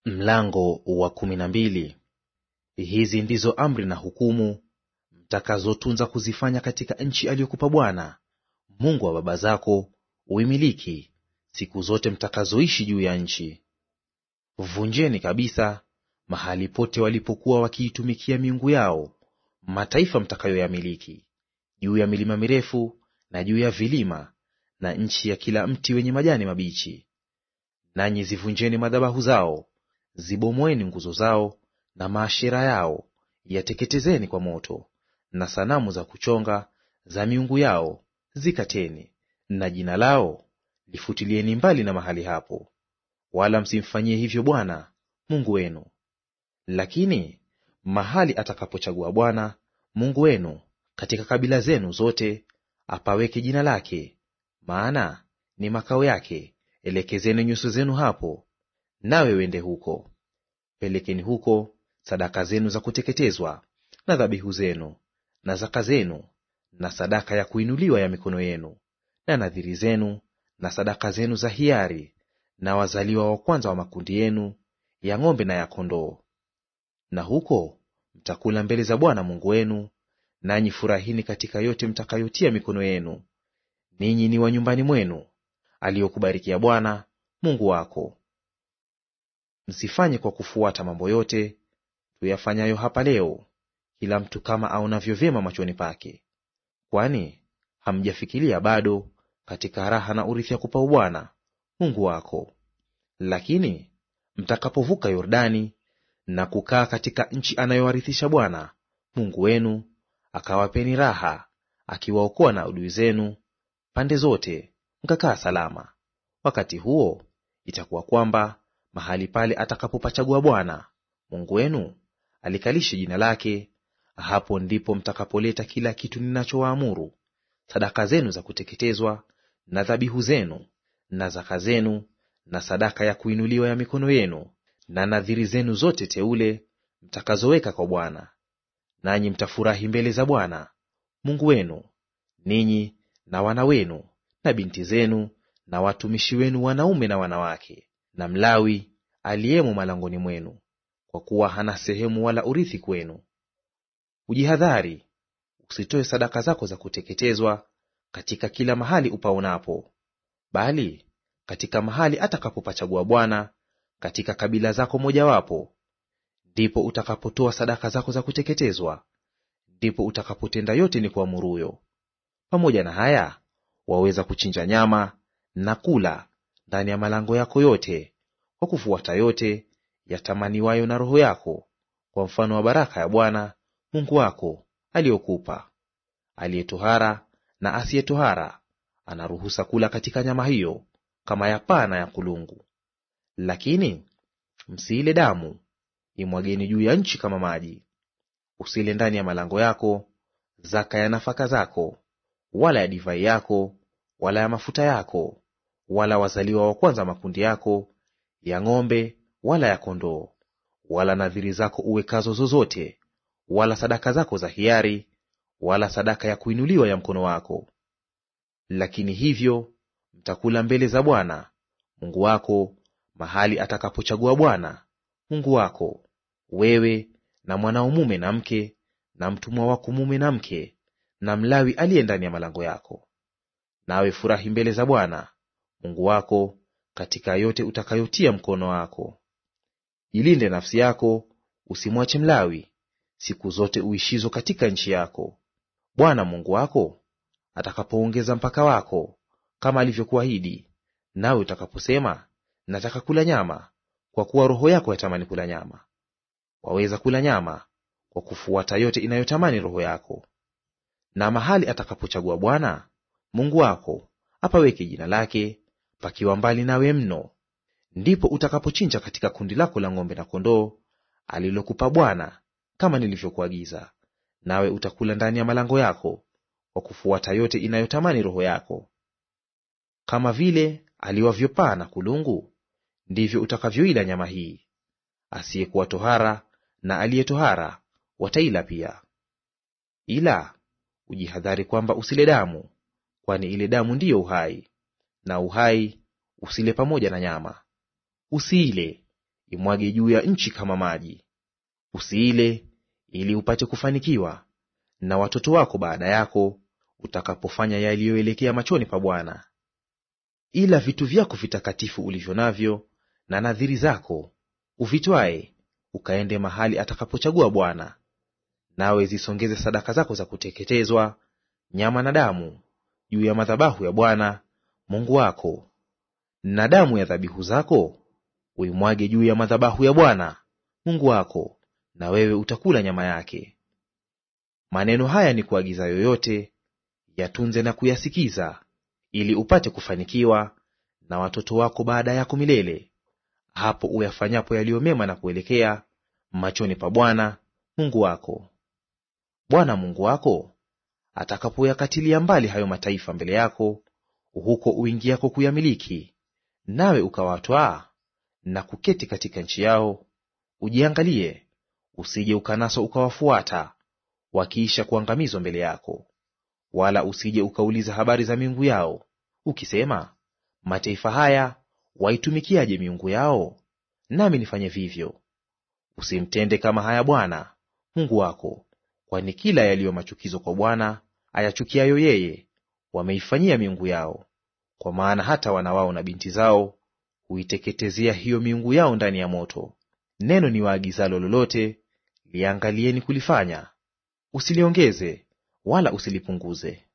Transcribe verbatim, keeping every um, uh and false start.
Mlango wa kumi na mbili. Hizi ndizo amri na hukumu mtakazotunza kuzifanya katika nchi aliyokupa Bwana Mungu wa baba zako uimiliki, siku zote mtakazoishi juu ya nchi. Vunjeni kabisa mahali pote walipokuwa wakiitumikia miungu yao mataifa mtakayoyamiliki, juu ya milima mirefu na juu ya vilima, na nchi ya kila mti wenye majani mabichi. Nanyi zivunjeni madhabahu zao, zibomoeni nguzo zao, na maashera yao yateketezeni kwa moto, na sanamu za kuchonga za miungu yao zikateni, na jina lao lifutilieni mbali na mahali hapo. Wala msimfanyie hivyo Bwana Mungu wenu. Lakini mahali atakapochagua Bwana Mungu wenu katika kabila zenu zote, apaweke jina lake, maana ni makao yake, elekezeni nyuso zenu hapo, nawe wende huko. Pelekeni huko sadaka zenu za kuteketezwa na dhabihu zenu na zaka zenu na sadaka ya kuinuliwa ya mikono yenu na nadhiri zenu na sadaka zenu za hiari na wazaliwa wa kwanza wa makundi yenu ya ng'ombe na ya kondoo. Na huko mtakula mbele za Bwana Mungu wenu, nanyi furahini katika yote mtakayotia mikono yenu, ninyi ni wa nyumbani mwenu, aliyokubarikia Bwana Mungu wako. Msifanye kwa kufuata mambo yote tuyafanyayo hapa leo, kila mtu kama aonavyo vyema machoni pake, kwani hamjafikiria bado katika raha na urithi akupao Bwana Mungu wako. Lakini mtakapovuka Yordani na kukaa katika nchi anayowarithisha Bwana Mungu wenu, akawapeni raha, akiwaokoa na adui zenu pande zote, mkakaa salama, wakati huo itakuwa kwamba mahali pale atakapopachagua Bwana Mungu wenu alikalishe jina lake, hapo ndipo mtakapoleta kila kitu ninachowaamuru, sadaka zenu za kuteketezwa na dhabihu zenu na zaka zenu na sadaka ya kuinuliwa ya mikono yenu na nadhiri zenu zote teule mtakazoweka kwa Bwana. Nanyi mtafurahi mbele za Bwana Mungu wenu, ninyi na wana wenu na binti zenu na watumishi wenu wanaume na wanawake, na Mlawi aliyemo malangoni mwenu, kwa kuwa hana sehemu wala urithi kwenu. Ujihadhari usitoe sadaka zako za kuteketezwa katika kila mahali upaonapo, bali katika mahali atakapopachagua Bwana katika kabila zako mojawapo, ndipo utakapotoa sadaka zako za kuteketezwa, ndipo utakapotenda yote ni kuamuruyo. Pamoja na haya waweza kuchinja nyama na kula ndani ya malango yako yote, kwa kufuata yote yatamaniwayo na roho yako, kwa mfano wa baraka ya Bwana Mungu wako aliyokupa. Aliye tohara na asiye tohara ana ruhusa kula katika nyama hiyo, kama ya paa na ya kulungu. Lakini msiile damu; imwageni juu ya nchi kama maji. Usile ndani ya malango yako zaka ya nafaka zako, wala ya divai yako, wala ya mafuta yako, wala wazaliwa wa kwanza makundi yako ya ng'ombe wala ya kondoo, wala nadhiri zako uwekazo zozote, wala sadaka zako za hiari, wala sadaka ya kuinuliwa ya mkono wako. Lakini hivyo mtakula mbele za Bwana Mungu wako mahali atakapochagua Bwana Mungu wako, wewe na mwanao mume na mke, na mtumwa wako mume na mke, na Mlawi aliye ndani ya malango yako. Nawe furahi mbele za Bwana Mungu wako katika yote utakayotia mkono wako. Ilinde nafsi yako, usimwache Mlawi siku zote uishizo katika nchi yako, Bwana Mungu wako atakapoongeza mpaka wako, kama alivyokuahidi, nawe utakaposema, nataka kula nyama, kwa kuwa roho yako yatamani kula nyama. Waweza kula nyama kwa kufuata yote inayotamani roho yako. Na mahali atakapochagua Bwana Mungu wako apaweke jina lake, pakiwa mbali nawe mno, ndipo utakapochinja katika kundi lako la ng'ombe na kondoo alilokupa Bwana, kama nilivyokuagiza, nawe utakula ndani ya malango yako, kwa kufuata yote inayotamani roho yako. Kama vile aliwavyo paa na kulungu, ndivyo utakavyoila nyama hii. Asiyekuwa tohara na aliye tohara wataila pia. Ila ujihadhari kwamba usile damu, kwani ile damu ndiyo uhai, na uhai usile pamoja na nyama. Usiile, imwage juu ya nchi kama maji. Usiile ili upate kufanikiwa, na watoto wako baada yako, utakapofanya yaliyoelekea machoni pa Bwana. Ila vitu vyako vitakatifu ulivyo navyo na nadhiri zako uvitwae, ukaende mahali atakapochagua Bwana. Nawe zisongeze sadaka zako za kuteketezwa, nyama na damu, juu ya madhabahu ya Bwana Mungu wako. Na damu ya dhabihu zako uimwage juu ya madhabahu ya Bwana Mungu wako, na wewe utakula nyama yake. Maneno haya ni kuagiza yoyote, yatunze na kuyasikiza, ili upate kufanikiwa na watoto wako baada yako milele, hapo uyafanyapo yaliyo mema na kuelekea machoni pa Bwana Mungu wako. Bwana Mungu wako atakapoyakatilia mbali hayo mataifa mbele yako, huko uingiako kuyamiliki, nawe ukawatwaa na kuketi katika nchi yao, ujiangalie usije ukanaswa ukawafuata, wakiisha kuangamizwa mbele yako. Wala usije ukauliza habari za miungu yao, ukisema, mataifa haya waitumikiaje miungu yao, nami nifanye vivyo? Usimtende kama haya Bwana Mungu wako, kwani kila yaliyo machukizo kwa Bwana ayachukiayo yeye wameifanyia miungu yao. Kwa maana hata wana wao na binti zao huiteketezea hiyo miungu yao ndani ya moto. Neno ni waagizalo lolote, liangalieni kulifanya; usiliongeze wala usilipunguze.